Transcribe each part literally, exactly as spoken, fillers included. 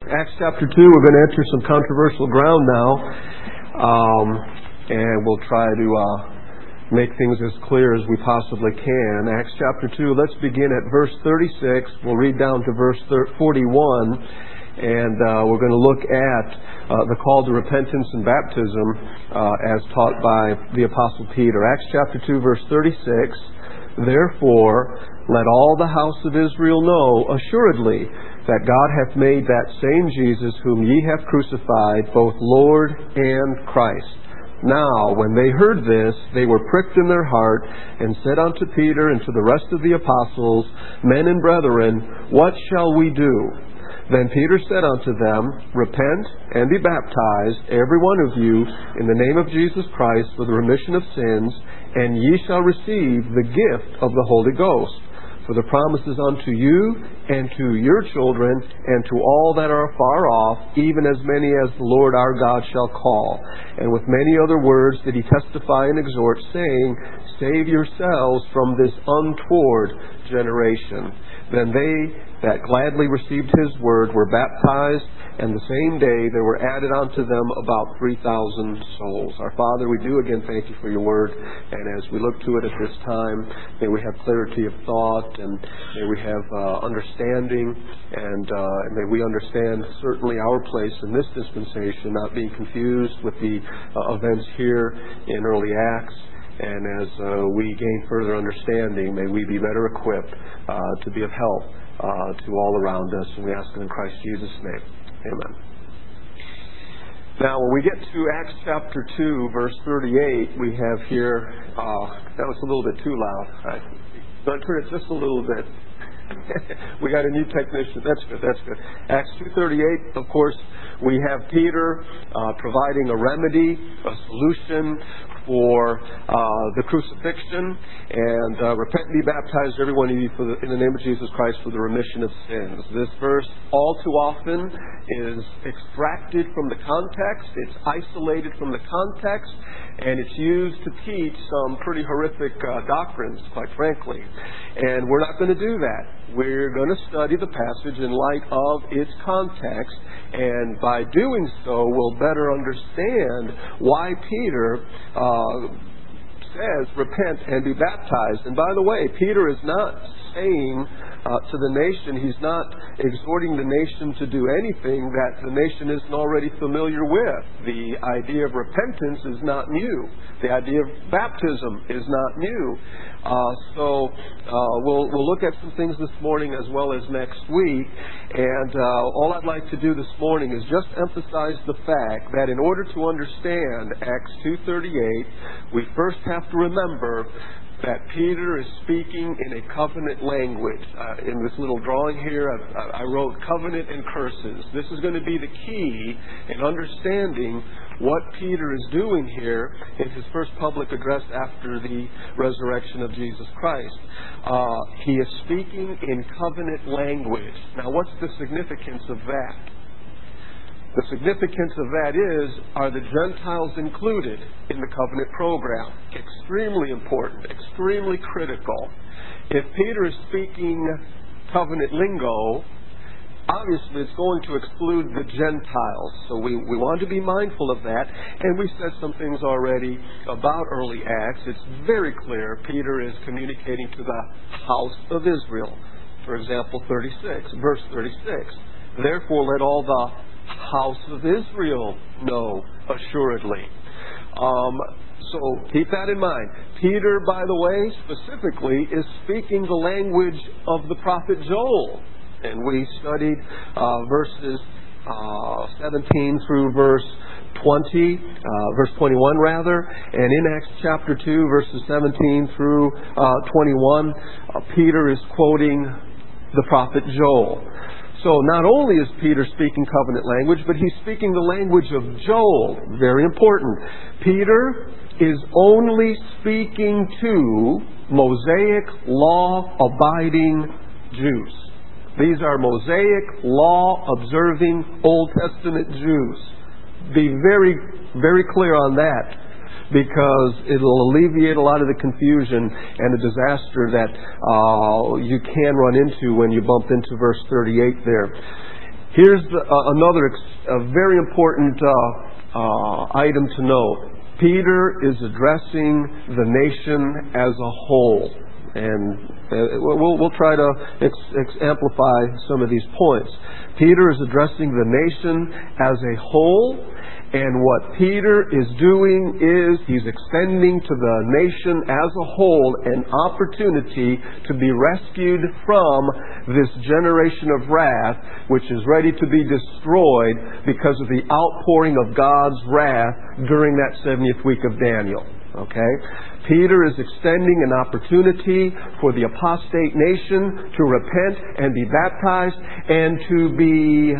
Acts chapter two, we're going to enter some controversial ground now, um, and we'll try to uh, make things as clear as we possibly can. Acts chapter two, let's begin at verse thirty-six. We'll read down to verse forty-one, and uh, we're going to look at uh, the call to repentance and baptism uh, as taught by the Apostle Peter. Acts chapter two, verse thirty-six, "Therefore, let all the house of Israel know assuredly that God hath made that same Jesus whom ye have crucified, both Lord and Christ. Now, when they heard this, they were pricked in their heart, and said unto Peter and to the rest of the apostles, Men and brethren, what shall we do? Then Peter said unto them, Repent and be baptized, every one of you, in the name of Jesus Christ, for the remission of sins, and ye shall receive the gift of the Holy Ghost. For the promise is unto you, and to your children, and to all that are far off, even as many as the Lord our God shall call. And with many other words did he testify and exhort, saying, Save yourselves from this untoward generation. Then they that gladly received his word were baptized, and the same day there were added unto them about three thousand souls." Our Father, we do again thank you for your word, and as we look to it at this time, may we have clarity of thought, and may we have uh, understanding, and uh, may we understand certainly our place in this dispensation, not being confused with the uh, events here in early Acts. And as uh, we gain further understanding, may we be better equipped uh, to be of help uh, to all around us. And we ask it in Christ Jesus' name. Amen. Now, when we get to Acts chapter two, verse thirty-eight, we have here, uh, that was a little bit too loud. I'm going to turn it just a little bit. We got a new technician. That's good, that's good. Acts two thirty-eight, of course, we have Peter uh, providing a remedy, a solution for uh, the crucifixion, and uh, repent and be baptized, every one of you, for the, in the name of Jesus Christ, for the remission of sins. This verse, all too often, is extracted from the context. It's isolated from the context, and it's used to teach some pretty horrific uh, doctrines, quite frankly. And we're not going to do that. We're going to study the passage in light of its context, and by doing so, we'll better understand why Peter uh, says, repent and be baptized. And by the way, Peter is not saying uh, to the nation, he's not exhorting the nation to do anything that the nation isn't already familiar with. The idea of repentance is not new. The idea of baptism is not new. Uh, so uh, we'll, we'll look at some things this morning as well as next week. And uh, all I'd like to do this morning is just emphasize the fact that in order to understand Acts two thirty-eight, we first have to remember that Peter is speaking in a covenant language. Uh, in this little drawing here, I, I wrote covenant and curses. This is going to be the key in understanding what Peter is doing here in his first public address after the resurrection of Jesus Christ. Uh, he is speaking in covenant language. Now, what's the significance of that? The significance of that is, are the Gentiles included in the covenant program? Extremely important, extremely critical. If Peter is speaking covenant lingo, obviously it's going to exclude the Gentiles. So we, we want to be mindful of that. And we said some things already about early Acts. It's very clear Peter is communicating to the house of Israel. For example, thirty-six, verse thirty-six. "Therefore let all the house of Israel know assuredly." Um, so keep that in mind. Peter, by the way, specifically is speaking the language of the prophet Joel. And we studied uh, verses uh, seventeen through verse twenty, uh, verse twenty-one rather. And in Acts chapter two, verses seventeen through uh, twenty-one, uh, Peter is quoting the prophet Joel. So not only is Peter speaking covenant language, but he's speaking the language of Joel. Very important. Peter is only speaking to Mosaic law-abiding Jews. These are Mosaic law-observing Old Testament Jews. Be very, very clear on that, because it'll alleviate a lot of the confusion and the disaster that uh, you can run into when you bump into verse thirty-eight there. Here's the, uh, another ex- a very important uh, uh, item to note. Peter is addressing the nation as a whole. And uh, we'll, we'll try to ex- ex- amplify some of these points. Peter is addressing the nation as a whole. And what Peter is doing is he's extending to the nation as a whole an opportunity to be rescued from this generation of wrath, which is ready to be destroyed because of the outpouring of God's wrath during that seventieth week of Daniel. Okay? Peter is extending an opportunity for the apostate nation to repent and be baptized and to be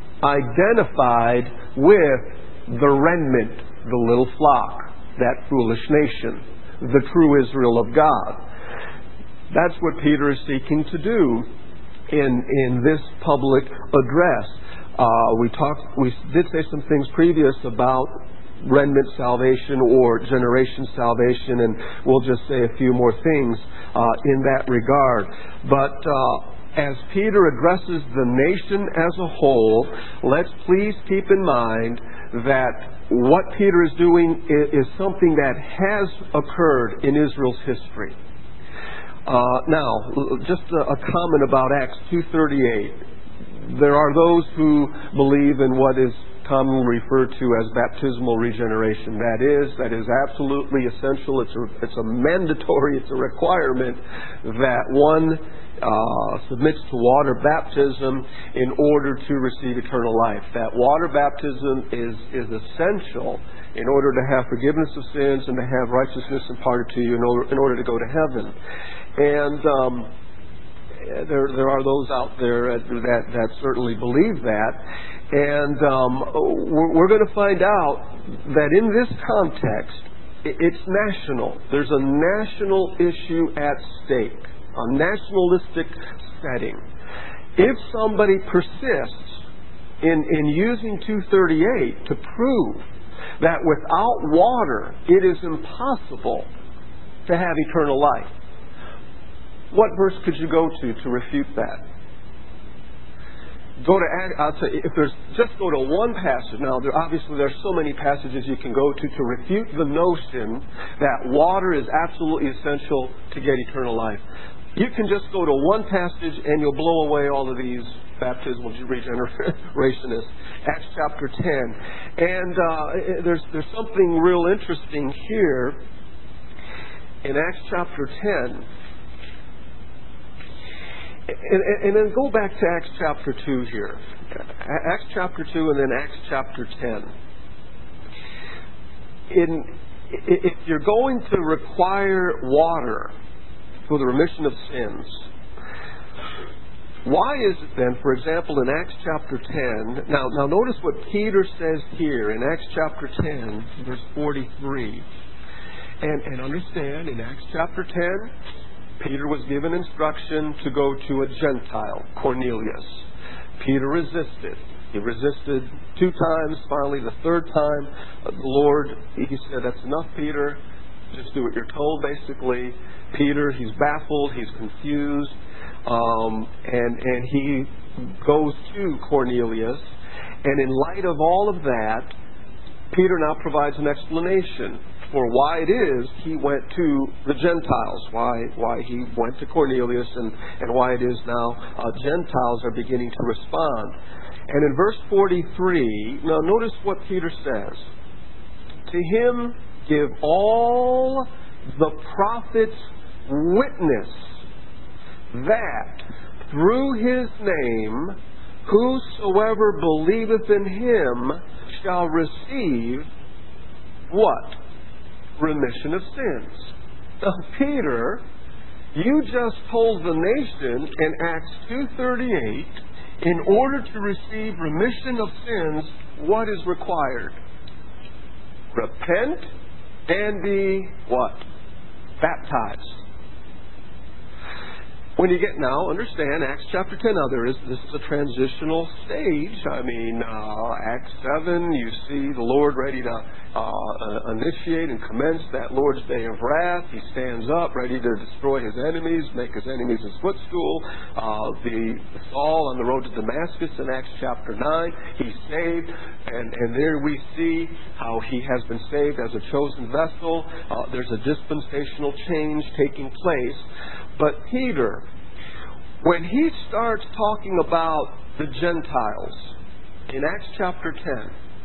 identified with the remnant, the little flock, that foolish nation, the true Israel of God. That's what Peter is seeking to do in in this public address. Uh, we talked, we did say some things previous about remnant salvation or generation salvation, and we'll just say a few more things uh, in that regard. But uh, as Peter addresses the nation as a whole, let's please keep in mind that what Peter is doing is something that has occurred in Israel's history. Uh, now, just a, a comment about Acts two thirty-eight. There are those who believe in what is commonly referred to as baptismal regeneration. That is, that is absolutely essential. It's a, it's a mandatory, it's a requirement that one Uh, submits to water baptism in order to receive eternal life. That water baptism is, is essential in order to have forgiveness of sins and to have righteousness imparted to you in order, in order to go to heaven. And um, there, there are those out there that, that certainly believe that. And um, we're, we're going to find out that in this context, it's national. There's a national issue at stake. A nationalistic setting. If somebody persists in, in using two thirty-eight to prove that without water it is impossible to have eternal life, what verse could you go to to refute that? Go to, I'll say, if there's, just go to one passage. Now, there, obviously there's so many passages you can go to to refute the notion that water is absolutely essential to get eternal life. You can just go to one passage and you'll blow away all of these baptismal regenerationists. Acts chapter ten. And uh, there's, there's something real interesting here in Acts chapter ten. And, and then go back to Acts chapter two here. Acts chapter two and then Acts chapter ten. In, if you're going to require water for the remission of sins, why is it then, for example, in Acts chapter ten, now, now notice what Peter says here in Acts chapter ten, verse forty-three. And, and understand, in Acts chapter ten, Peter was given instruction to go to a Gentile, Cornelius. Peter resisted. He resisted two times. Finally, the third time, uh, the Lord, he said, "That's enough, Peter. Just do what you're told," basically. Peter, he's baffled. He's confused. Um, and, and he goes to Cornelius. And in light of all of that, Peter now provides an explanation for why it is he went to the Gentiles, why why he went to Cornelius, and, and why it is now uh, Gentiles are beginning to respond. And in verse forty-three, now notice what Peter says. "To him give all the prophets witness that through his name whosoever believeth in him shall receive" what? Remission of sins. Now, Peter, you just told the nation in Acts two thirty-eight, in order to receive remission of sins, what is required? Repent and be what? Baptized. When you get now, understand, Acts chapter ten, now there is, this is a transitional stage. I mean, uh, Acts seven, you see the Lord ready to uh, initiate and commence that Lord's day of wrath. He stands up, ready to destroy his enemies, make his enemies his footstool. Uh, the Saul on the road to Damascus in Acts chapter nine, he's saved, and, and there we see how he has been saved as a chosen vessel. Uh, there's a dispensational change taking place. But Peter, when he starts talking about the Gentiles in Acts chapter ten,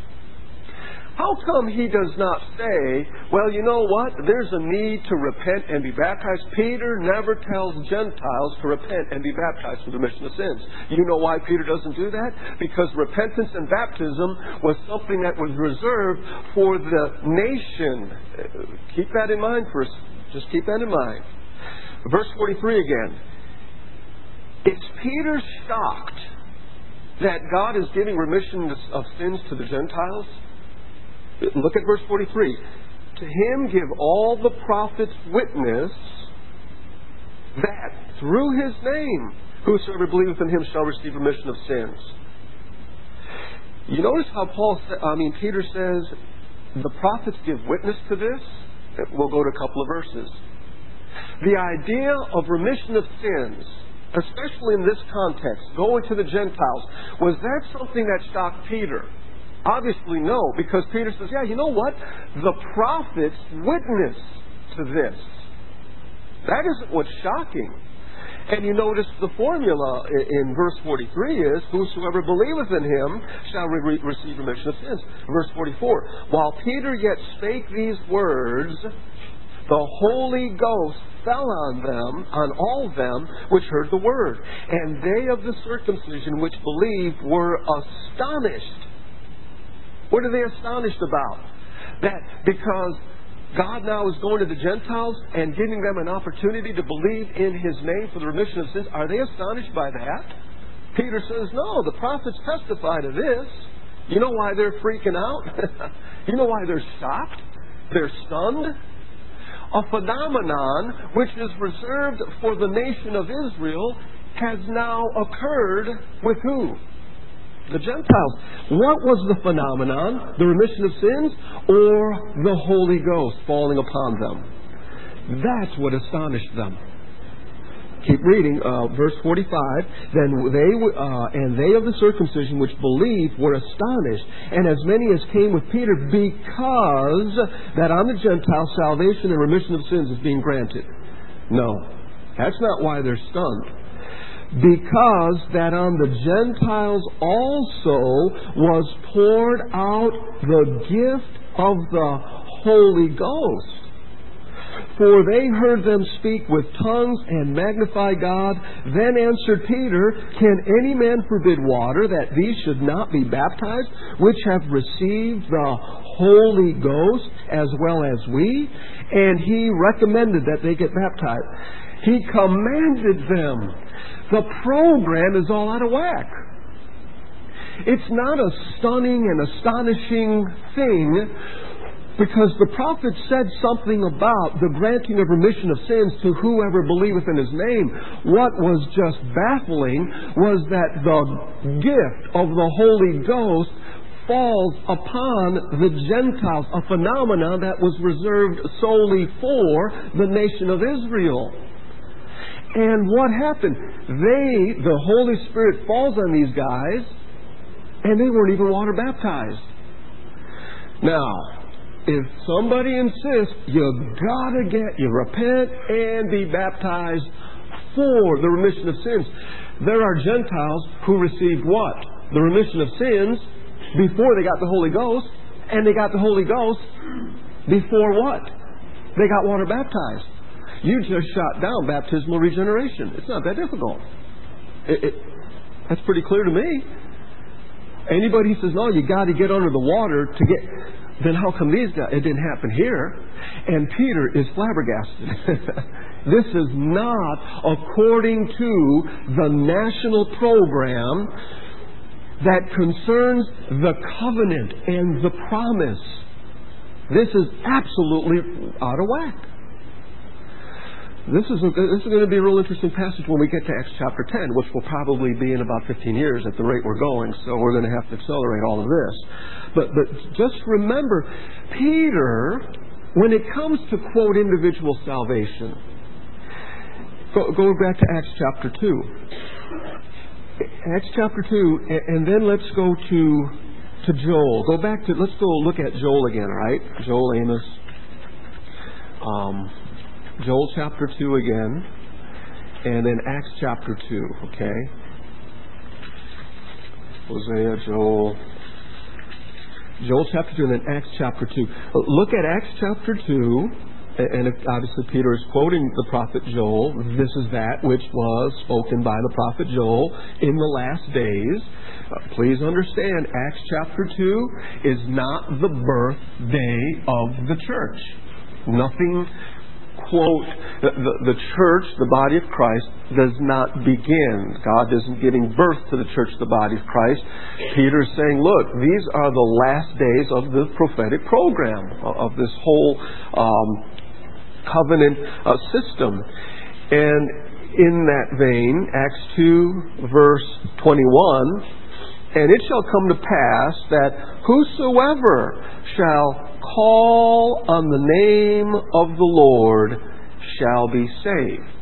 how come he does not say, well, you know what, there's a need to repent and be baptized? Peter never tells Gentiles to repent and be baptized for the remission of sins. You know why Peter doesn't do that? Because repentance and baptism was something that was reserved for the nation. Keep that in mind first. Just keep that in mind. Verse forty-three again. Is Peter shocked that God is giving remission of sins to the Gentiles? Look at verse forty-three. To him give all the prophets witness that through his name whosoever believeth in him shall receive remission of sins. You notice how Paul, I mean Peter says the prophets give witness to this? We'll go to a couple of verses. The idea of remission of sins, especially in this context, going to the Gentiles, was that something that shocked Peter? Obviously no, because Peter says, yeah, you know what? The prophets witness to this. That isn't what's shocking. And you notice the formula in verse forty-three is, whosoever believeth in him shall re- receive remission of sins. Verse forty-four, while Peter yet spake these words, the Holy Ghost fell on them, on all them which heard the word. And they of the circumcision which believed were astonished. What are they astonished about? That because God now is going to the Gentiles and giving them an opportunity to believe in his name for the remission of sins, are they astonished by that? Peter says, no, the prophets testify to this. You know why they're freaking out? You know why they're shocked? They're stunned? A phenomenon which is reserved for the nation of Israel has now occurred with who? The Gentiles. What was the phenomenon? The remission of sins or the Holy Ghost falling upon them? That's what astonished them. Keep reading, uh, verse forty-five. Then they uh, and they of the circumcision which believed were astonished, and as many as came with Peter, because that on the Gentiles salvation and remission of sins is being granted. No, that's not why they're stunned. Because that on the Gentiles also was poured out the gift of the Holy Ghost. For they heard them speak with tongues and magnify God. Then answered Peter, can any man forbid water that these should not be baptized, which have received the Holy Ghost as well as we? And he recommended that they get baptized. He commanded them. The program is all out of whack. It's not a stunning and astonishing thing because the prophet said something about the granting of remission of sins to whoever believeth in his name. What was just baffling was that the gift of the Holy Ghost falls upon the Gentiles, a phenomenon that was reserved solely for the nation of Israel. And what happened? They, the Holy Spirit falls on these guys, and they weren't even water baptized. Now, if somebody insists, you gotta get, you repent and be baptized for the remission of sins. There are Gentiles who received what? The remission of sins before they got the Holy Ghost, and they got the Holy Ghost before what? They got water baptized. You just shot down baptismal regeneration. It's not that difficult. It, it, that's pretty clear to me. Anybody who says, no, you got to get under the water to get... Then how come these guys... It didn't happen here. And Peter is flabbergasted. This is not according to the national program that concerns the covenant and the promise. This is absolutely out of whack. This is, a, this is going to be a real interesting passage when we get to Acts chapter ten, which will probably be in about fifteen years at the rate we're going, so we're going to have to accelerate all of this. But, but just remember, Peter, when it comes to, quote, individual salvation, go, go back to Acts chapter two. Acts chapter two, and, and then let's go to, to Joel. Go back to, let's go look at Joel again, all right? Joel, Amos. Um, Joel chapter two again, and then Acts chapter two, okay? Hosea, Joel, Joel chapter two, and then Acts chapter two. Look at Acts chapter two, and obviously Peter is quoting the prophet Joel. This is that which was spoken by the prophet Joel in the last days. Uh, please understand, Acts chapter two is not the birthday of the church. Nothing, quote, the, the, the church, the body of Christ, does not begin. God isn't giving birth to the church, the body of Christ. Peter is saying, look, these are the last days of the prophetic program, of this whole um, covenant uh, system. And in that vein, Acts two, verse twenty-one, and it shall come to pass that whosoever shall call on the name of the Lord shall be saved.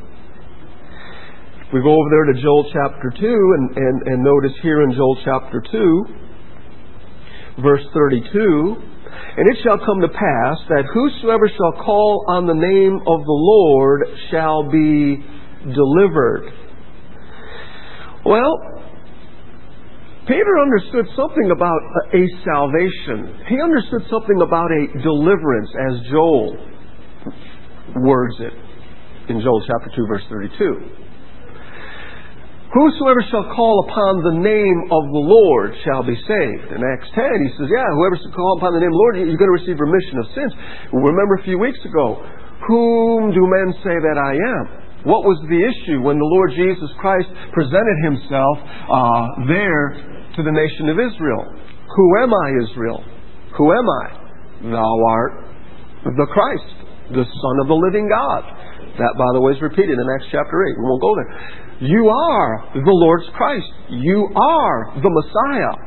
We go over there to Joel chapter two, and, and, and notice here in Joel chapter two, verse thirty-two, and it shall come to pass that whosoever shall call on the name of the Lord shall be delivered. Well, Peter understood something about a salvation. He understood something about a deliverance, as Joel words it in Joel chapter two, verse thirty-two. Whosoever shall call upon the name of the Lord shall be saved. In Acts ten, he says, yeah, whoever shall call upon the name of the Lord, you're going to receive remission of sins. Remember a few weeks ago, whom do men say that I am? What was the issue when the Lord Jesus Christ presented himself uh, there to the nation of Israel? Who am I, Israel? Who am I? Thou art the Christ, the Son of the living God. That, by the way, is repeated in Acts chapter eight. We won't go there. You are the Lord's Christ. You are the Messiah.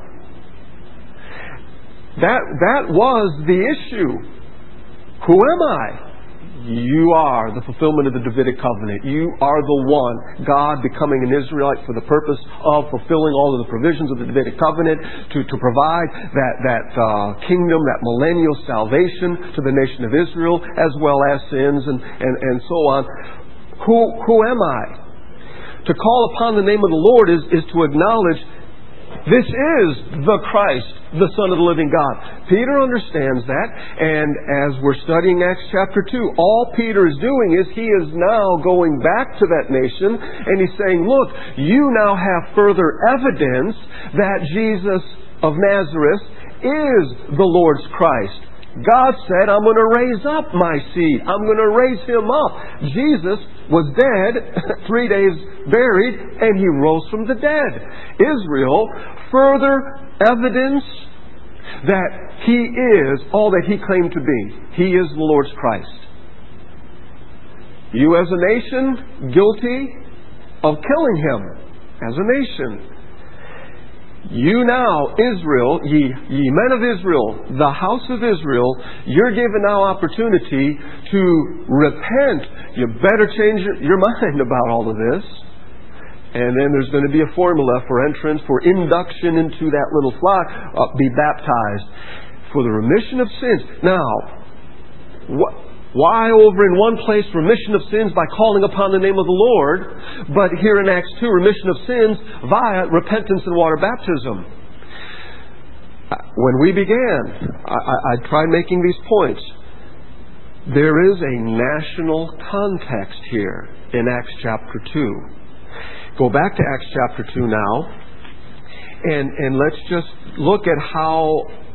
That, that was the issue. Who am I? You are the fulfillment of the Davidic covenant. You are the one, God becoming an Israelite for the purpose of fulfilling all of the provisions of the Davidic covenant to, to provide that, that uh, kingdom, that millennial salvation to the nation of Israel, as well as sins and, and, and so on. Who, who am I? To call upon the name of the Lord is, is to acknowledge this is the Christ, the Son of the living God. Peter understands that, and as we're studying Acts chapter two, all Peter is doing is he is now going back to that nation, and he's saying, look, you now have further evidence that Jesus of Nazareth is the Lord's Christ. God said, I'm going to raise up my seed. I'm going to raise him up. Jesus was dead, three days buried, and he rose from the dead. Israel, further evidence that he is all that he claimed to be. He is the Lord's Christ. You as a nation, guilty of killing him as a nation. You now, Israel, ye, ye men of Israel, the house of Israel, you're given now opportunity to repent. You better change your, your mind about all of this. And then there's going to be a formula for entrance, for induction into that little flock. Uh, be baptized for the remission of sins. Now, what, why over in one place remission of sins by calling upon the name of the Lord, but here in Acts two, remission of sins via repentance and water baptism? When we began, I, I, I tried making these points. There is a national context here in Acts chapter two. Go back to Acts chapter two now, and, and let's just look at how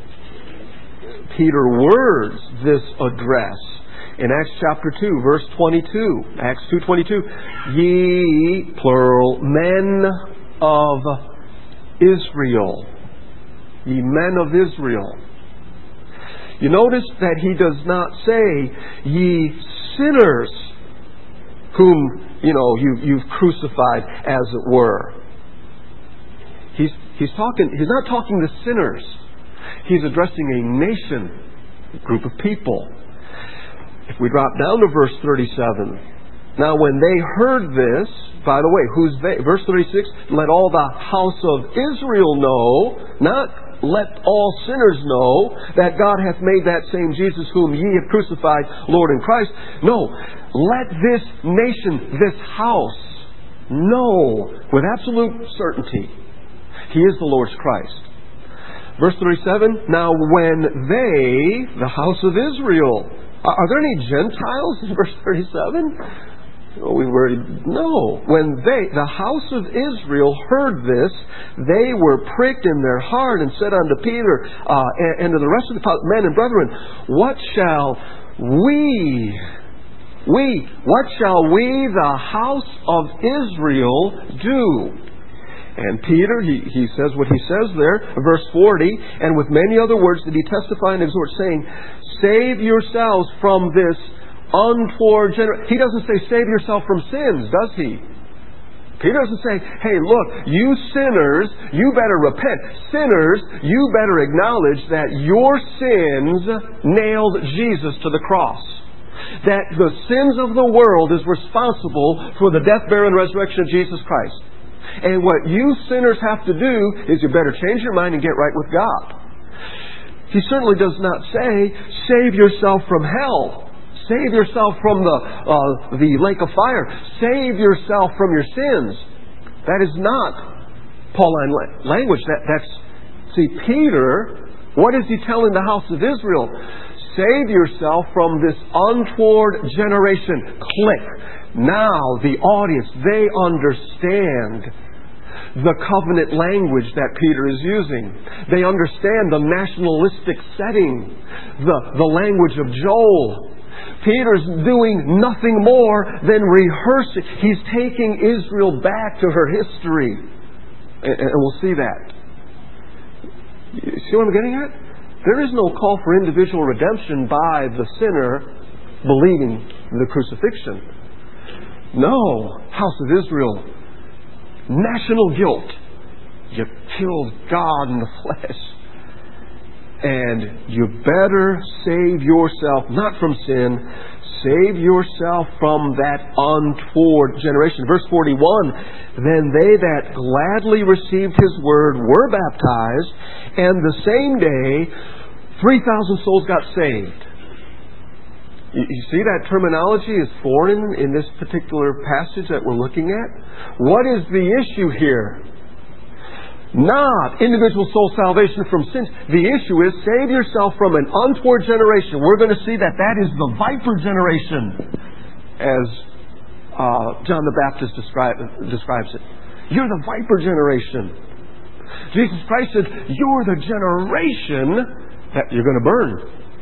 Peter words this address. In Acts chapter two, verse twenty-two, Acts two twenty-two, ye, plural, men of Israel. Ye men of Israel. You notice that he does not say, ye sinners, whom, you know, you, you've crucified, as it were. He's, he's talking, he's not talking to sinners. He's addressing a nation, a group of people. If we drop down to verse thirty-seven. Now when they heard this, by the way, who's they? Verse thirty-six, let all the house of Israel know, not let all sinners know, that God hath made that same Jesus whom ye have crucified, Lord and Christ. No, let this nation, this house, know with absolute certainty He is the Lord's Christ. Verse thirty-seven, now when they, the house of Israel, are there any Gentiles in verse thirty-seven? Oh, we were, no. When they, the house of Israel, heard this, they were pricked in their heart and said unto Peter uh, and, and to the rest of the men and brethren, what shall we, we, what shall we, the house of Israel, do? And Peter, he, he says what he says there, verse forty, and with many other words did he testify and exhort, saying, save yourselves from this untoward generation. He doesn't say save yourself from sins, does he? Peter doesn't say, hey, look, you sinners, you better repent. Sinners, you better acknowledge that your sins nailed Jesus to the cross. That the sins of the world is responsible for the death, burial, and resurrection of Jesus Christ. And what you sinners have to do is you better change your mind and get right with God. He certainly does not say, save yourself from hell. Save yourself from the uh, the lake of fire. Save yourself from your sins. That is not Pauline language. That, that's see, Peter, what is he telling the house of Israel? Save yourself from this untoward generation. Click. Now the audience, they understand the covenant language that Peter is using. They understand the nationalistic setting, the, the language of Joel. Peter's doing nothing more than rehearsing. He's taking Israel back to her history. And, and we'll see that. You see what I'm getting at? There is no call for individual redemption by the sinner believing the crucifixion. No, house of Israel, national guilt. You killed God in the flesh. And you better save yourself, not from sin, save yourself from that untoward generation. Verse forty-one, then they that gladly received His word were baptized, and the same day three thousand souls got saved. You, you see that terminology is foreign in this particular passage that we're looking at? What is the issue here? Not individual soul salvation from sins. The issue is save yourself from an untoward generation. We're going to see that that is the viper generation, as uh, John the Baptist describe, describes it. You're the viper generation. Jesus Christ said, you're the generation that you're going to burn.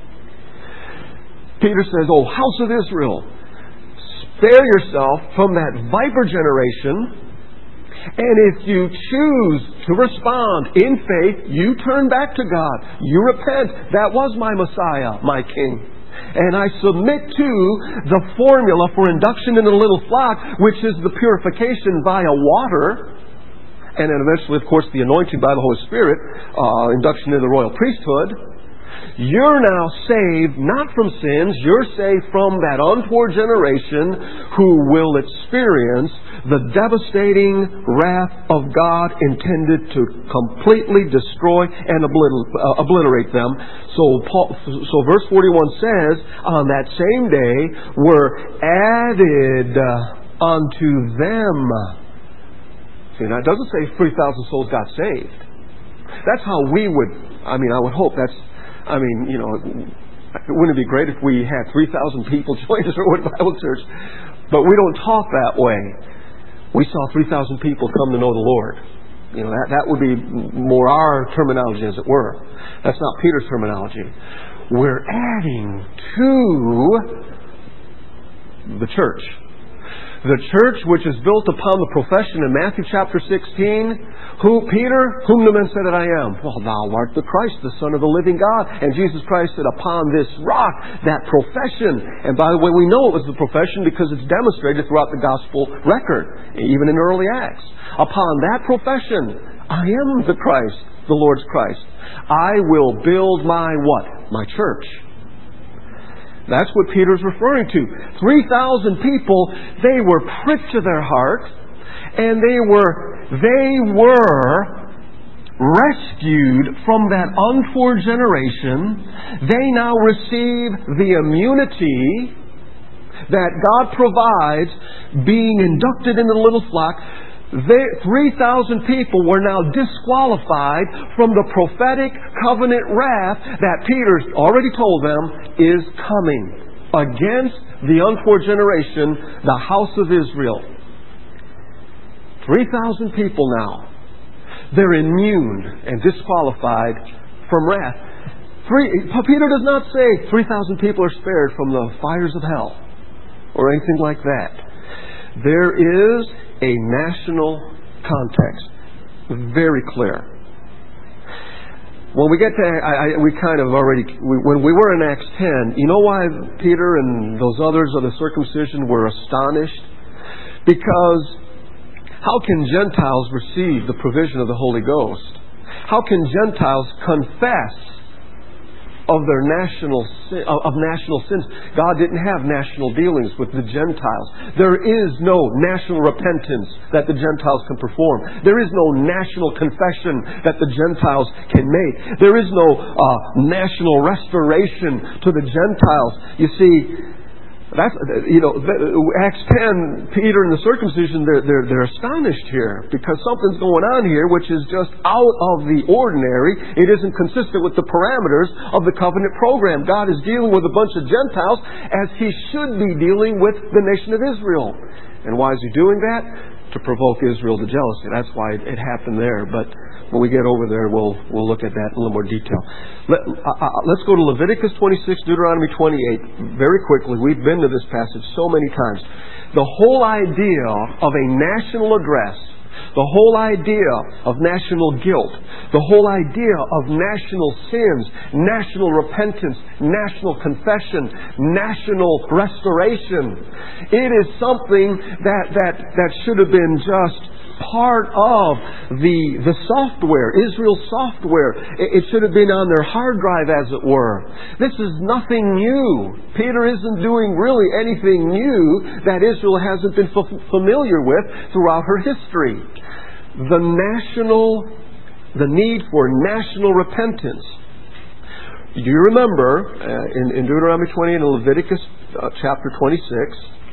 Peter says, oh, house of Israel, spare yourself from that viper generation. And if you choose to respond in faith, you turn back to God. You repent. That was my Messiah, my King. And I submit to the formula for induction into the little flock, which is the purification via water. And then eventually, of course, the anointing by the Holy Spirit, uh, induction into the royal priesthood. You're now saved not from sins. You're saved from that untoward generation who will experience the devastating wrath of God intended to completely destroy and obliterate them. So, Paul, so verse forty-one says, on that same day were added unto them. See, now it doesn't say three thousand souls got saved. That's how we would, I mean, I would hope that's, I mean, you know, wouldn't it be great if we had three thousand people join us at Wood Bible Church? But we don't talk that way. We saw three thousand people come to know the Lord. You know, that, that would be more our terminology, as it were. That's not Peter's terminology. We're adding to the church. The church which is built upon the profession in Matthew chapter sixteen. Who, Peter, whom the men said that I am? Well, thou art the Christ, the Son of the living God. And Jesus Christ said, upon this rock, that profession. And by the way, we know it was the profession because it's demonstrated throughout the gospel record, even in early Acts. Upon that profession, I am the Christ, the Lord's Christ. I will build my what? My church. That's what Peter's referring to. three thousand people, they were pricked to their heart, and they were, they were rescued from that untoward generation. They now receive the immunity that God provides, being inducted into the little flock. three thousand people were now disqualified from the prophetic covenant wrath that Peter already told them is coming against the untoward generation, the house of Israel. three thousand people now. They're immune and disqualified from wrath. Three, Peter does not say three thousand people are spared from the fires of hell or anything like that. There is a national context. Very clear. When we get to, I, I, we kind of already, we, when we were in Acts ten, you know why Peter and those others of the circumcision were astonished? Because how can Gentiles receive the provision of the Holy Ghost? How can Gentiles confess of their national sin, of national sins? God didn't have national dealings with the Gentiles. There is no national repentance that the Gentiles can perform. There is no national confession that the Gentiles can make. There is no uh, national restoration to the Gentiles. You see, that's, you know, Acts ten, Peter and the circumcision, they're, they're, they're astonished here because something's going on here which is just out of the ordinary. It isn't consistent with the parameters of the covenant program. God is dealing with a bunch of Gentiles as He should be dealing with the nation of Israel. And why is He doing that? To provoke Israel to jealousy. That's why it happened there. But when we get over there, we'll we'll look at that in a little more detail. Let, uh, let's go to Leviticus twenty-six, Deuteronomy twenty-eight, very quickly. We've been to this passage so many times. The whole idea of a national address, the whole idea of national guilt, the whole idea of national sins, national repentance, national confession, national restoration, it is something that, that, that should have been just part of the the software, Israel's software. It should have been on their hard drive, as it were. This is nothing new. Peter isn't doing really anything new that Israel hasn't been f- familiar with throughout her history. The national, the need for national repentance. Do you remember uh, in, in Deuteronomy twenty and Leviticus uh, chapter twenty-six,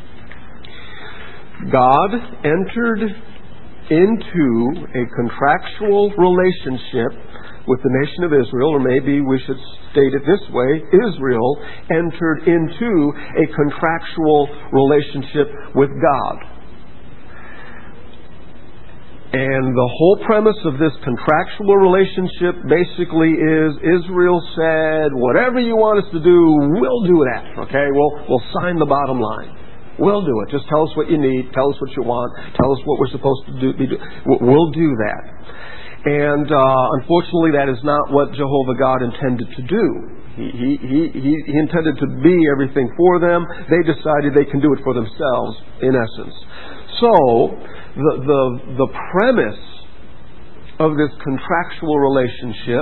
God entered into a contractual relationship with the nation of Israel, or maybe we should state it this way, Israel entered into a contractual relationship with God. And the whole premise of this contractual relationship basically is Israel said, whatever you want us to do, we'll do that. Okay, we'll, we'll sign the bottom line. We'll do it. Just tell us what you need. Tell us what you want. Tell us what we're supposed to do. We'll do that. And uh, unfortunately, that is not what Jehovah God intended to do. He, he, he, he intended to be everything for them. They decided they can do it for themselves, in essence. So, the, the, the premise of this contractual relationship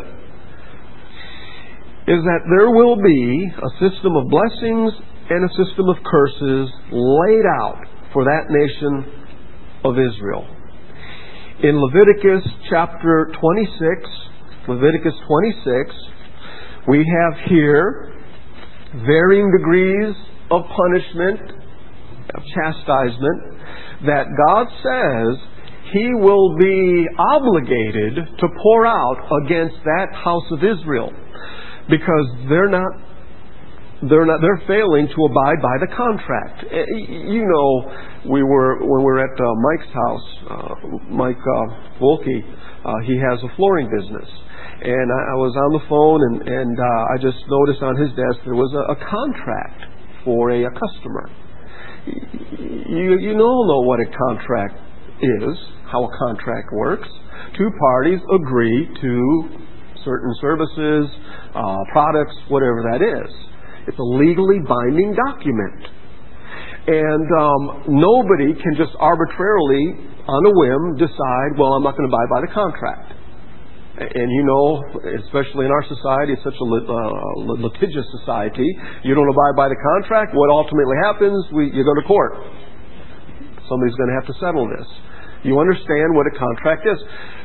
is that there will be a system of blessings and a system of curses laid out for that nation of Israel. In Leviticus chapter twenty-six, Leviticus twenty-six, we have here varying degrees of punishment, of chastisement, that God says He will be obligated to pour out against that house of Israel because they're not They're not. They're failing to abide by the contract. You know, we were when we were at uh, Mike's house. Uh, Mike uh, Wolke, uh, he has a flooring business, and I, I was on the phone, and and uh, I just noticed on his desk there was a, a contract for a, a customer. You you all know what a contract is, how a contract works. Two parties agree to certain services, uh, products, whatever that is. It's a legally binding document. And um, nobody can just arbitrarily on a whim, decide, well, I'm not going to abide by the contract. And you know, especially in our society, it's such a uh, litigious society. You don't abide by the contract, what ultimately happens? We, you go to court. Somebody's going to have to settle this. You understand what a contract is.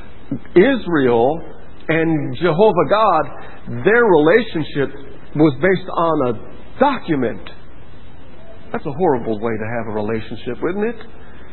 Israel and Jehovah God, their relationship was based on a document. That's a horrible way to have a relationship, isn't it?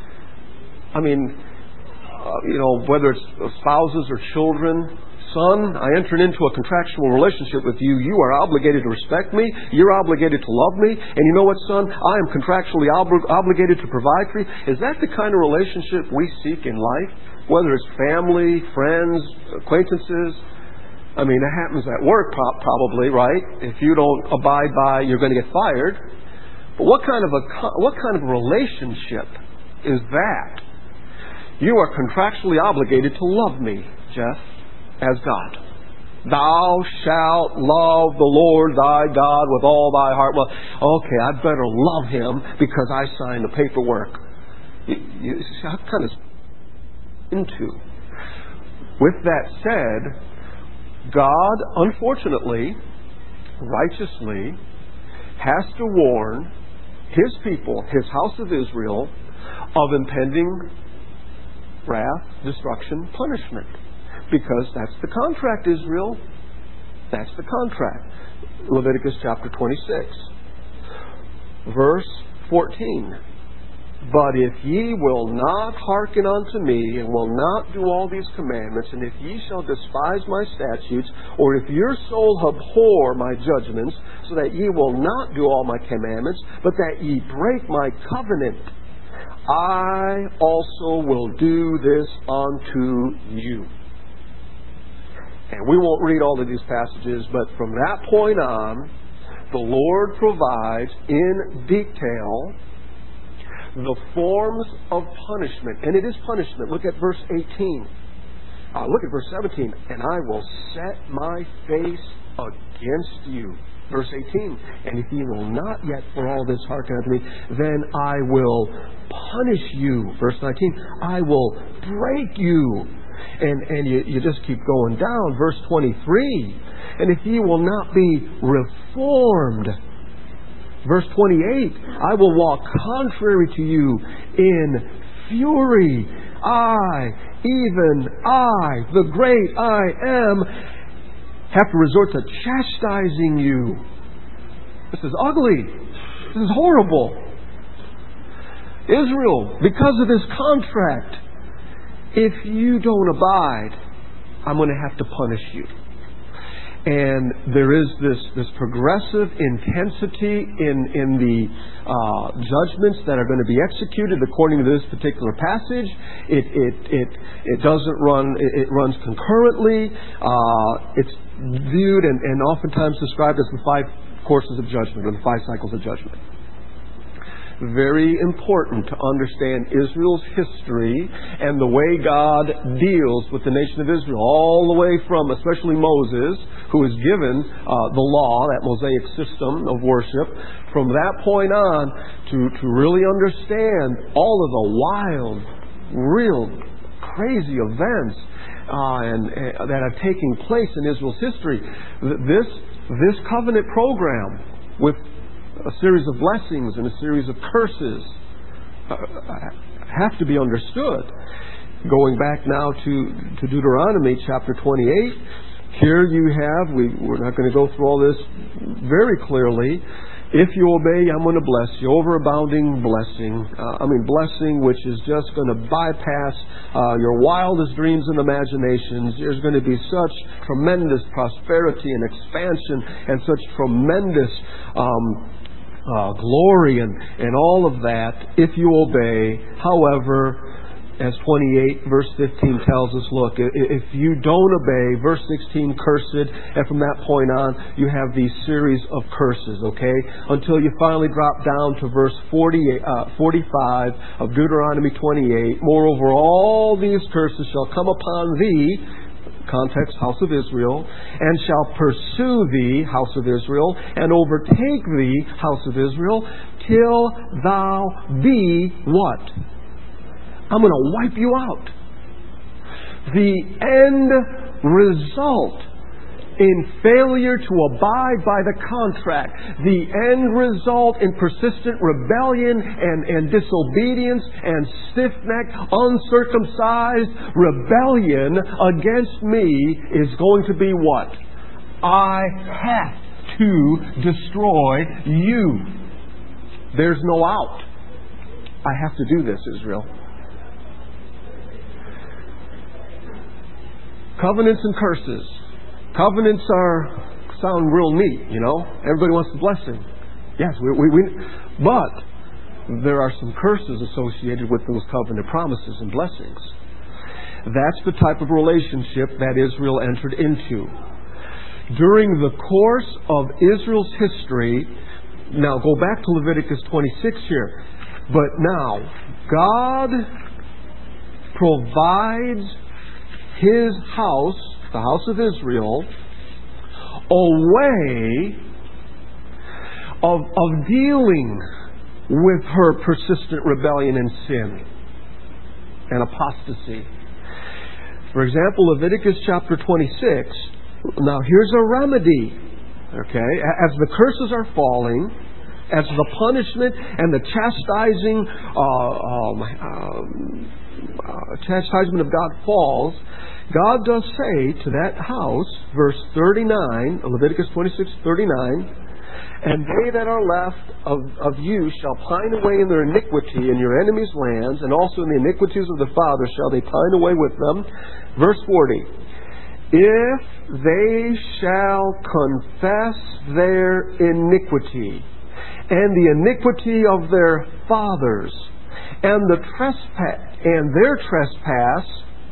I mean, Uh, you know, whether it's spouses or children, son, I entered into a contractual relationship with you. You are obligated to respect me. You're obligated to love me. And you know what, son? I am contractually ob- obligated to provide for you. Is that the kind of relationship we seek in life? Whether it's family, friends, acquaintances. I mean, it happens at work pro- probably, right? If you don't abide by, you're going to get fired. But what kind of a what kind of relationship is that? You are contractually obligated to love me, Jeff, as God. Thou shalt love the Lord thy God with all thy heart. Well, okay, I better love Him because I signed the paperwork. You, you see, how kind of into. With that said, God, unfortunately, righteously, has to warn His people, His house of Israel, of impending wrath, destruction, punishment. Because that's the contract, Israel. That's the contract. Leviticus chapter twenty-six. Verse fourteen. But if ye will not hearken unto me, and will not do all these commandments, and if ye shall despise my statutes, or if your soul abhor my judgments, so that ye will not do all my commandments, but that ye break my covenant, I also will do this unto you. And we won't read all of these passages, but from that point on, the Lord provides in detail the forms of punishment. And it is punishment. Look at verse eighteen. Uh, look at verse seventeen. And I will set my face against you. Verse eighteen. And if ye will not yet for all this hearken unto me, then I will punish you. Verse nineteen. I will break you. And and you, you just keep going down. Verse twenty-three. And if ye will not be reformed. Verse twenty-eight. I will walk contrary to you in fury. I, even I, the great I am, have to resort to chastising you. This is ugly. This is horrible. Israel, because of this contract, if you don't abide, I'm going to have to punish you. And there is this, this progressive intensity in, in the uh, judgments that are going to be executed according to this particular passage. It it it, it doesn't run, it, it runs concurrently. Uh, it's viewed and, and oftentimes described as the five courses of judgment, or the five cycles of judgment. Very important to understand Israel's history and the way God deals with the nation of Israel, all the way from especially Moses, who is given uh, the law, that Mosaic system of worship, from that point on to, to really understand all of the wild, real, crazy events uh, and, uh, that have taken place in Israel's history. This, this covenant program with a series of blessings and a series of curses uh, have to be understood. Going back now to, to Deuteronomy chapter twenty-eight, here you have, we, we're not going to go through all this very clearly. If you obey, I'm going to bless you. Overabounding blessing. Uh, I mean, blessing which is just going to bypass uh, your wildest dreams and imaginations. There's going to be such tremendous prosperity and expansion and such tremendous um, Uh, glory and, and all of that if you obey. However, as twenty-eight verse fifteen tells us, look, if you don't obey, verse sixteen, cursed, and from that point on you have these series of curses, okay, until you finally drop down to verse forty-eight, uh, forty-five of Deuteronomy twenty-eight. Moreover, all these curses shall come upon thee, context, house of Israel, and shall pursue thee, house of Israel, and overtake thee, house of Israel, till thou be what? I'm going to wipe you out. The end result in failure to abide by the contract, the end result in persistent rebellion and, and disobedience and stiff-necked, uncircumcised rebellion against me is going to be what? I have to destroy you. There's no out. I have to do this, Israel. Covenants and curses. Covenants are sound real neat, you know. Everybody wants the blessing. Yes, we, we, we but there are some curses associated with those covenant promises and blessings. That's the type of relationship that Israel entered into. During the course of Israel's history, now go back to Leviticus twenty-six here. But now, God provides His house, the house of Israel, a way of, of dealing with her persistent rebellion and sin and apostasy. For example, Leviticus chapter twenty-six, now here's a remedy. Okay, as the curses are falling, as the punishment and the chastising uh, um, uh, uh, chastisement of God falls, God does say to that house, verse thirty-nine, Leviticus twenty-six, thirty-nine, and they that are left of, of you shall pine away in their iniquity in your enemies' lands, and also in the iniquities of the fathers shall they pine away with them. Verse forty, if they shall confess their iniquity, and the iniquity of their fathers, and the trespass and their trespass,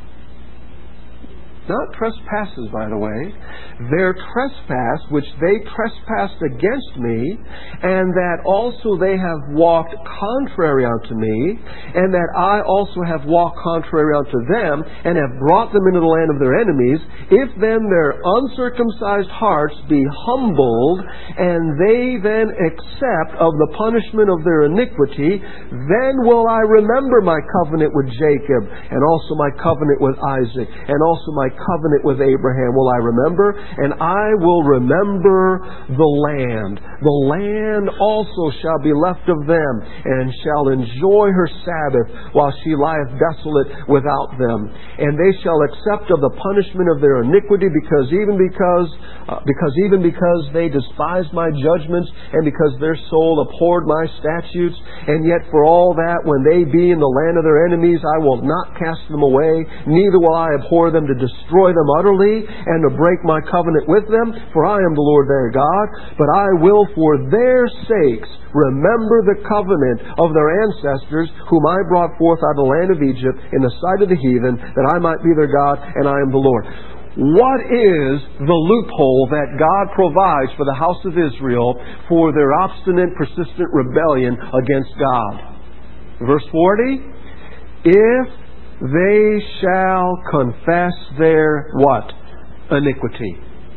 not trespasses, by the way, their trespass which they trespassed against me, and that also they have walked contrary unto me, and that I also have walked contrary unto them, and have brought them into the land of their enemies, if then their uncircumcised hearts be humbled, and they then accept of the punishment of their iniquity, then will I remember my covenant with Jacob, and also my covenant with Isaac, and also my covenant with Abraham will I remember, and I will remember the land. The land also shall be left of them, and shall enjoy her Sabbath, while she lieth desolate without them. And they shall accept of the punishment of their iniquity, because even because uh, because even because they despised my judgments, and because their soul abhorred my statutes. And yet for all that, when they be in the land of their enemies, I will not cast them away, neither will I abhor them to destroy them utterly, and to break my covenant with them, for I am the Lord their God. But I will for their sakes remember the covenant of their ancestors, whom I brought forth out of the land of Egypt in the sight of the heathen, that I might be their God, and I am the Lord. What is the loophole that God provides for the house of Israel for their obstinate, persistent rebellion against God? Verse forty, if they shall confess their what? Iniquity.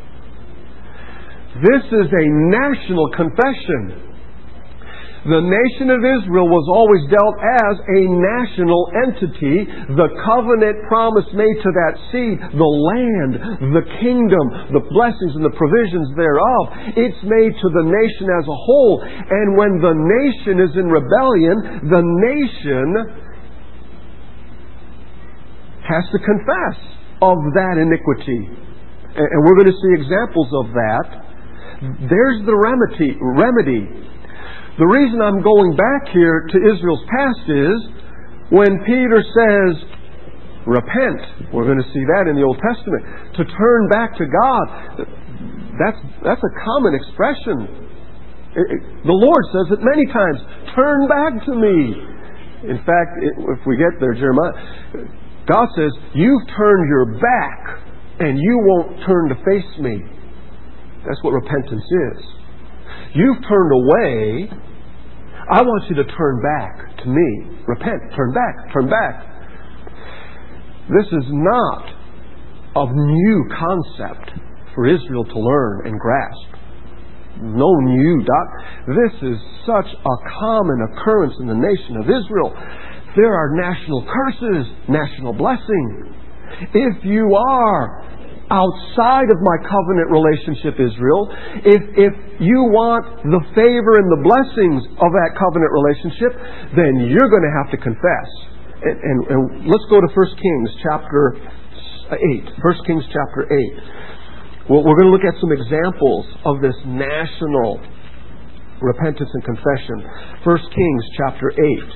This is a national confession. The nation of Israel was always dealt as a national entity. The covenant promise made to that seed, the land, the kingdom, the blessings and the provisions thereof, it's made to the nation as a whole. And when the nation is in rebellion, the nation has to confess of that iniquity. And we're going to see examples of that. There's the remedy. remedy. The reason I'm going back here to Israel's past is when Peter says, repent. We're going to see that in the Old Testament. To turn back to God. That's, that's a common expression. It, it, the Lord says it many times. Turn back to me. In fact, it, if we get there, Jeremiah, God says, you've turned your back and you won't turn to face me. That's what repentance is. You've turned away. I want you to turn back to me. Repent. Turn back. Turn back. This is not a new concept for Israel to learn and grasp. No new doc. This is such a common occurrence in the nation of Israel there are national curses, national blessing. If you are outside of my covenant relationship, Israel, if, if you want the favor and the blessings of that covenant relationship, then you're going to have to confess. And, and, and let's go to First Kings chapter eight. First Kings chapter eight. Well, we're going to look at some examples of this national repentance and confession. First Kings chapter eight.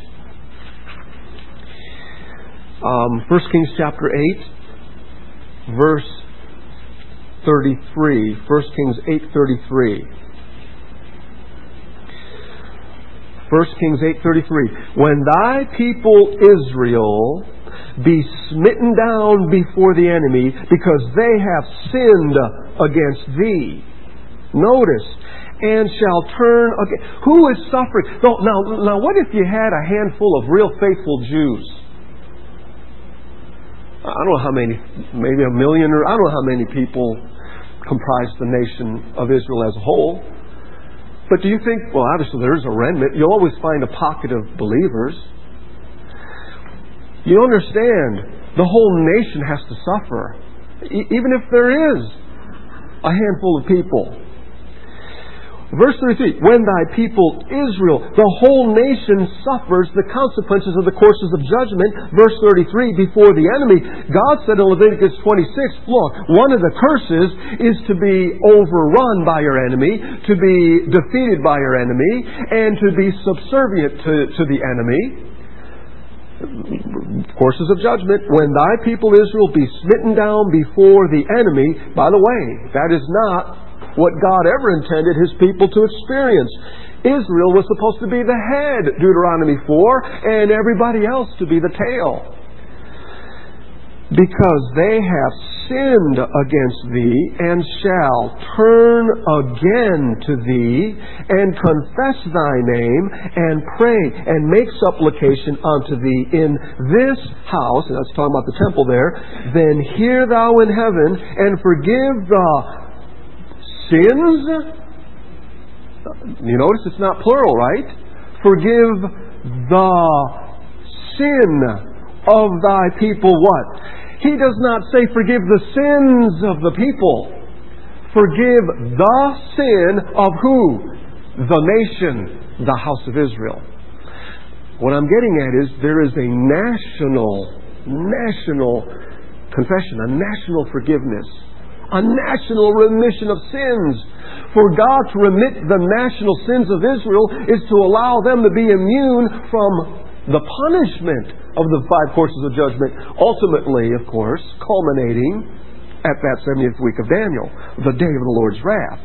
Um, First Kings chapter eight, verse thirty-three. First Kings eight thirty-three. First Kings eight thirty-three. When thy people Israel be smitten down before the enemy, because they have sinned against thee. Notice, and shall turn again. Who is suffering? Now, now, now, what if you had a handful of real faithful Jews? I don't know how many, maybe a million, or I don't know how many people comprise the nation of Israel as a whole. But do you think, well, obviously there's a remnant. You'll always find a pocket of believers. You understand, the whole nation has to suffer, e- even if there is a handful of people. Verse thirty-three, when thy people Israel, the whole nation suffers the consequences of the courses of judgment. Verse thirty-three, before the enemy, God said in Leviticus twenty-six, look, one of the curses is to be overrun by your enemy, to be defeated by your enemy, and to be subservient to, to the enemy. Courses of judgment, when thy people Israel be smitten down before the enemy. By the way, that is not what God ever intended His people to experience. Israel was supposed to be the head, Deuteronomy four, and everybody else to be the tail. Because they have sinned against thee, and shall turn again to thee, and confess thy name, and pray, and make supplication unto thee in this house, and that's talking about the temple there, then hear thou in heaven, and forgive the sins. You notice it's not plural, right? Forgive the sin of thy people. What? He does not say forgive the sins of the people. Forgive the sin of who? The nation, the house of Israel. What I'm getting at is there is a national, national confession, a national forgiveness, a national remission of sins. For God to remit the national sins of Israel is to allow them to be immune from the punishment of the five courses of judgment, ultimately, of course, culminating at that seventieth week of Daniel, the day of the Lord's wrath.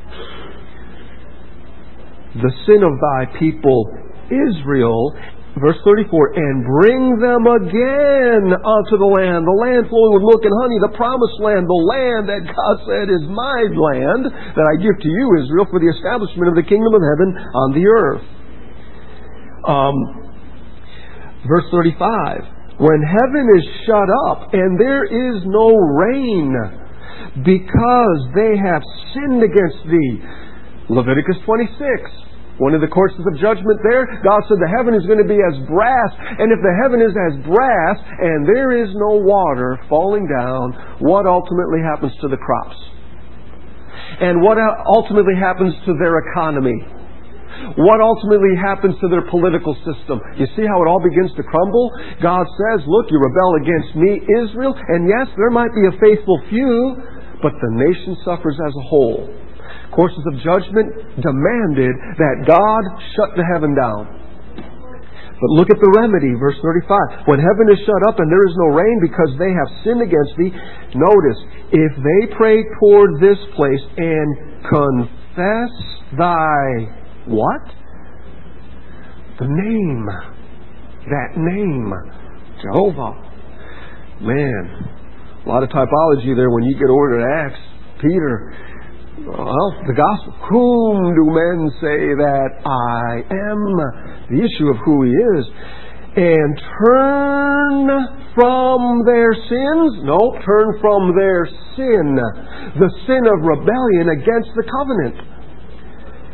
The sin of thy people Israel, verse thirty-four, and bring them again unto the land, the land flowing with milk and honey, the promised land, the land that God said is my land, that I give to you, Israel, for the establishment of the kingdom of heaven on the earth. Um, verse thirty-five, when heaven is shut up, and there is no rain, because they have sinned against thee. Leviticus twenty-six. One of the courses of judgment there, God said the heaven is going to be as brass. And if the heaven is as brass and there is no water falling down, what ultimately happens to the crops? And what ultimately happens to their economy? What ultimately happens to their political system? You see how it all begins to crumble? God says, look, you rebel against me, Israel, and yes, there might be a faithful few, but the nation suffers as a whole. Courses of judgment demanded that God shut the heaven down. But look at the remedy, verse thirty-five. When heaven is shut up and there is no rain because they have sinned against thee, notice, if they pray toward this place and confess thy what? The name. That name. Jehovah. Man, a lot of typology there when you get over to Acts. Peter, well, the gospel. Whom do men say that I am? The issue of who He is. And turn from their sins? No, turn from their sin. The sin of rebellion against the covenant.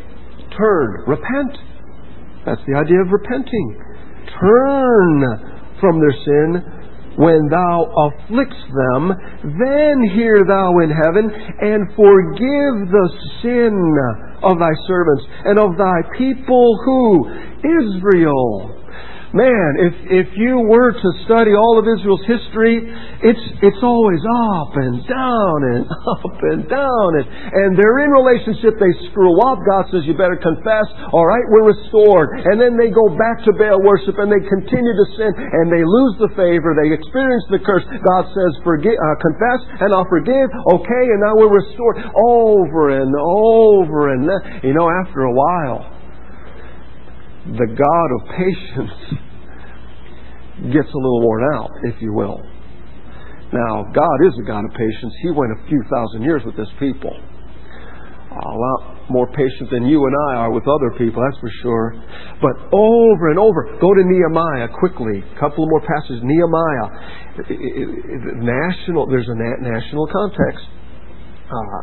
Turn. Repent. That's the idea of repenting. Turn from their sin, when thou afflictst them, then hear thou in heaven, and forgive the sin of thy servants, and of thy people who? Israel. Man, if if you were to study all of Israel's history, it's it's always up and down and up and down. And, and they're in relationship, they screw up. God says, you better confess. All right, we're restored. And then they go back to Baal worship and they continue to sin and they lose the favor. They experience the curse. God says, forgive, uh, confess and I'll forgive. Okay, and now we're restored. Over and over. And then, you know, after a while, the God of patience gets a little worn out, if you will. Now, God is a God of patience. He went a few thousand years with this people. A lot more patient than you and I are with other people, that's for sure. But over and over, go to Nehemiah quickly. A couple of more passages. Nehemiah. National, there's a national context. Uh,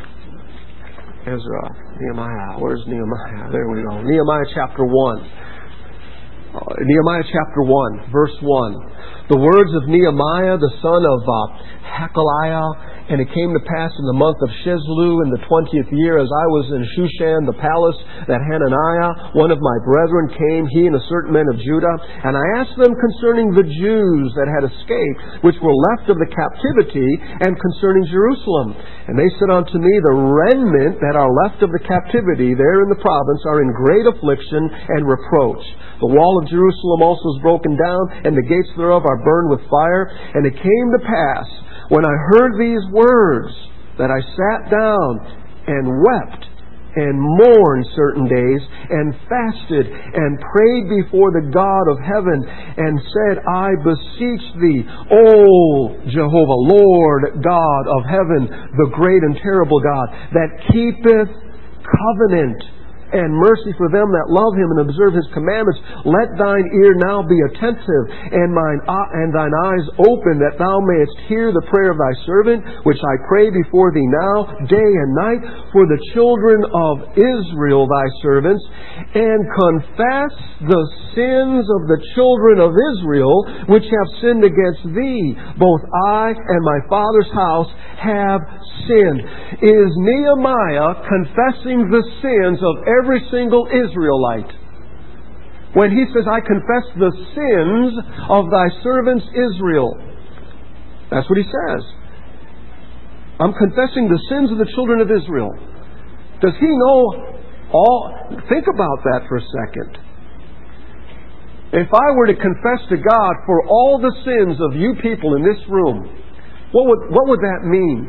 Ezra, Nehemiah. Where's Nehemiah? There we go. Nehemiah chapter one. Uh, Nehemiah chapter one, verse one. The words of Nehemiah, the son of uh, Hakaliah, and it came to pass in the month of Sheslu in the twentieth year, as I was in Shushan, the palace, that Hananiah, one of my brethren, came, he and a certain men of Judah, and I asked them concerning the Jews that had escaped, which were left of the captivity, and concerning Jerusalem. And they said unto me, the remnant that are left of the captivity there in the province are in great affliction and reproach. The wall of Jerusalem also is broken down, and the gates thereof are burned with fire. And it came to pass, when I heard these words, that I sat down and wept and mourned certain days, and fasted and prayed before the God of heaven, and said, I beseech thee, O Jehovah, Lord God of heaven, the great and terrible God, that keepeth covenant and mercy for them that love Him and observe His commandments. Let thine ear now be attentive, and mine and thine eyes open, that thou mayest hear the prayer of thy servant, which I pray before thee now, day and night, for the children of Israel thy servants, and confess the sins of the children of Israel, which have sinned against thee. Both I and my father's house have sinned. Is Nehemiah confessing the sins of every single Israelite? When he says, I confess the sins of thy servants Israel. That's what he says. I'm confessing the sins of the children of Israel. Does he know all? Think about that for a second. If I were to confess to God for all the sins of you people in this room, what would, what would that mean?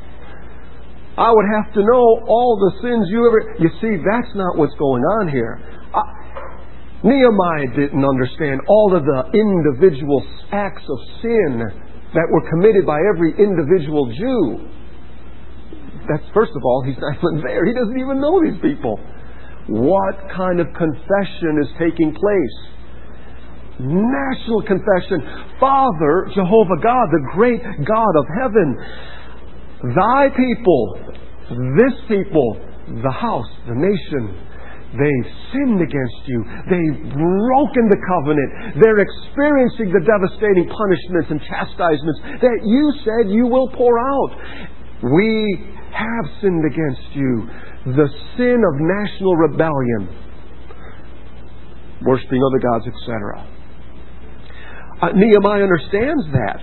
I would have to know all the sins you ever... You see, that's not what's going on here. I, Nehemiah didn't understand all of the individual acts of sin that were committed by every individual Jew. That's, first of all, he's not even there. He doesn't even know these people. What kind of confession is taking place? National confession. Father, Jehovah God, the great God of heaven, thy people, this people, the house, the nation, they've sinned against you. They've broken the covenant. They're experiencing the devastating punishments and chastisements that you said you will pour out. We have sinned against you. The sin of national rebellion, worshiping other gods, et cetera. Uh, Nehemiah understands that.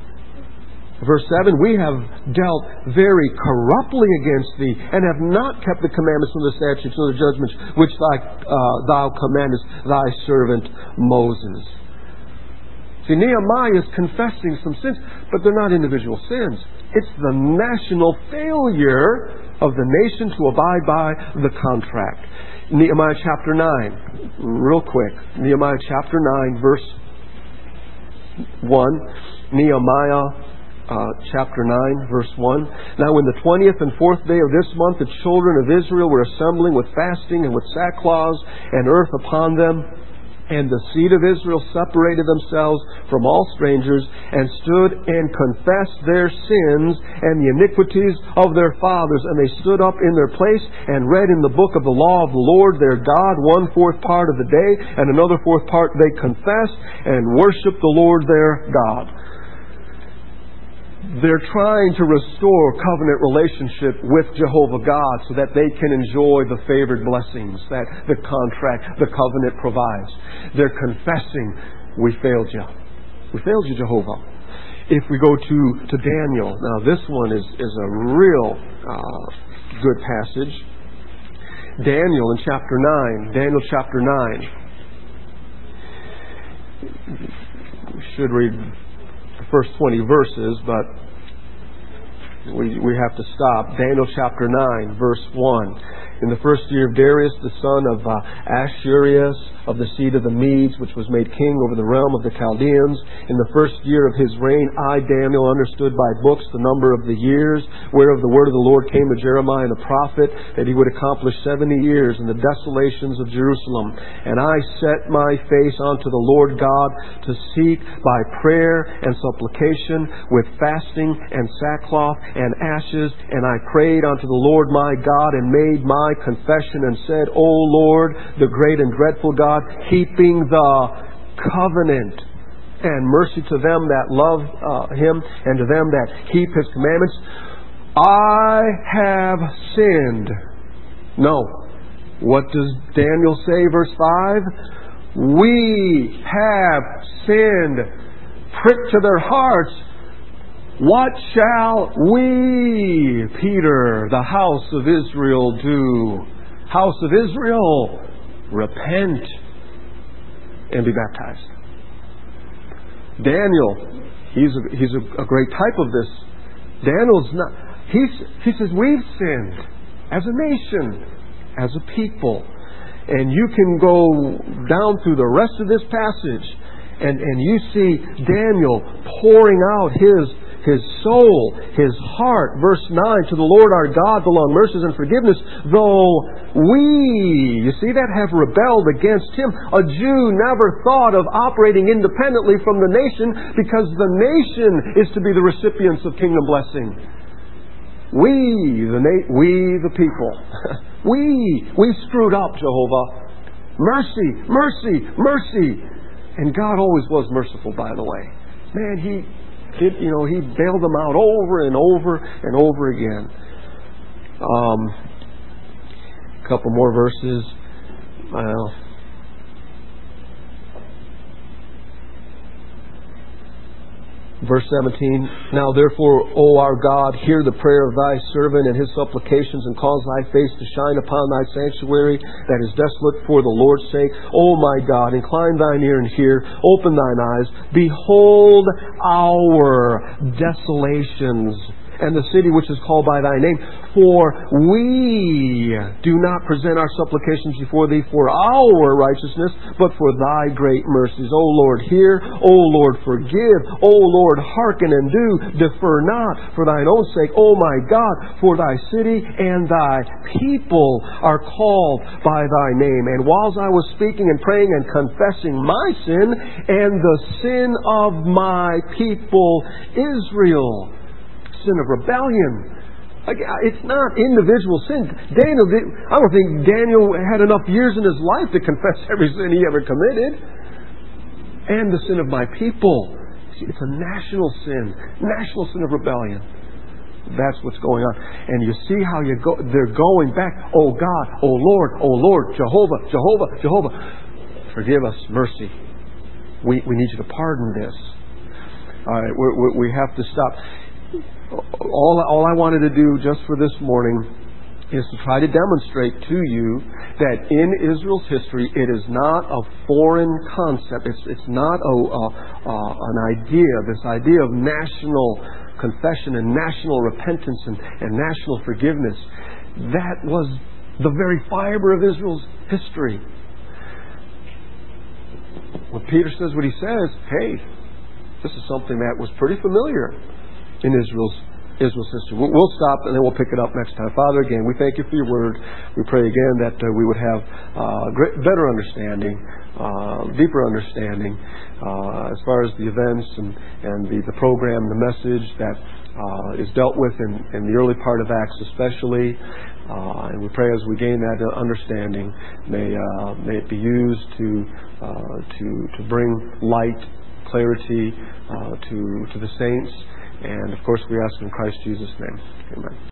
Verse seven, we have dealt very corruptly against thee, and have not kept the commandments and the statutes and the judgments which thy, uh, thou commandest thy servant Moses. See, Nehemiah is confessing some sins, but they're not individual sins. It's the national failure of the nation to abide by the contract. Nehemiah chapter nine, real quick. Nehemiah chapter nine, verse one. Nehemiah uh, chapter nine, verse one. Now in the twentieth and fourth day of this month, the children of Israel were assembling with fasting and with sackcloths and earth upon them. And the seed of Israel separated themselves from all strangers, and stood and confessed their sins and the iniquities of their fathers. And they stood up in their place and read in the book of the law of the Lord their God one fourth part of the day, and another fourth part they confessed and worshiped the Lord their God. They're trying to restore covenant relationship with Jehovah God so that they can enjoy the favored blessings that the contract, the covenant provides. They're confessing, we failed you. We failed you, Jehovah. If we go to, to Daniel, now this one is, is a real uh, good passage. Daniel in chapter nine. Daniel chapter nine. We should read first twenty verses, but we we have to stop. Daniel chapter nine, verse one. In the first year of Darius, the son of uh, Ahasuerus, of the seed of the Medes, which was made king over the realm of the Chaldeans, in the first year of his reign, I, Daniel, understood by books the number of the years, whereof the word of the Lord came to Jeremiah the prophet, that he would accomplish seventy years in the desolations of Jerusalem. And I set my face unto the Lord God to seek by prayer and supplication, with fasting and sackcloth and ashes. And I prayed unto the Lord my God, and made my confession, and said, O Lord, the great and dreadful God, keeping the covenant, and mercy to them that love uh, Him, and to them that keep His commandments. I have sinned. No. What does Daniel say, verse five? We have sinned. Prick to their hearts. What shall we, Peter, the house of Israel, do? House of Israel, repent and be baptized. Daniel, he's a, he's a, a great type of this. Daniel's not, he's, he says, we've sinned as a nation, as a people. And you can go down through the rest of this passage, and, and you see Daniel pouring out his His soul, His heart. Verse nine, to the Lord our God belong mercies and forgiveness, though we, you see that, have rebelled against Him. A Jew never thought of operating independently from the nation, because the nation is to be the recipients of kingdom blessing. We, the na- we the people, we, we screwed up, Jehovah. Mercy, mercy, mercy. And God always was merciful, by the way. Man, He... It, you know, He bailed them out over and over and over again. Um, a couple more verses. Well, verse seventeen. Now therefore, O our God, hear the prayer of Thy servant and his supplications, and cause Thy face to shine upon Thy sanctuary that is desolate for the Lord's sake. O my God, incline Thine ear and hear. Open Thine eyes. Behold our desolations, and the city which is called by Thy name. For we do not present our supplications before Thee for our righteousness, but for Thy great mercies. O Lord, hear. O Lord, forgive. O Lord, hearken and do. Defer not for Thine own sake. O my God, for Thy city and Thy people are called by Thy name. And whilst I was speaking and praying and confessing my sin and the sin of my people Israel, sin of rebellion. It's not individual sin. Daniel, did, I don't think Daniel had enough years in his life to confess every sin he ever committed. And the sin of my people. See, it's a national sin. National sin of rebellion. That's what's going on. And you see how you go, they're going back. Oh God, oh Lord, oh Lord, Jehovah, Jehovah, Jehovah. Forgive us, mercy. We, we need you to pardon this. All right, we, we have to stop. All, all I wanted to do just for this morning is to try to demonstrate to you that in Israel's history, it is not a foreign concept. It's, it's not a, a, a, an idea, this idea of national confession and national repentance and, and national forgiveness. That was the very fiber of Israel's history. When Peter says what he says, hey, this is something that was pretty familiar in Israel's Israel sister. We'll, we'll stop and then we'll pick it up next time. Father, again, we thank you for your word. We pray again that uh, we would have uh, great, better understanding, uh, deeper understanding uh, as far as the events and, and the, the program, the message that uh, is dealt with in, in the early part of Acts especially. Uh, and we pray as we gain that understanding, may uh, may it be used to uh, to to bring light, clarity uh, to to the saints. And of course, we ask in Christ Jesus' name. Amen.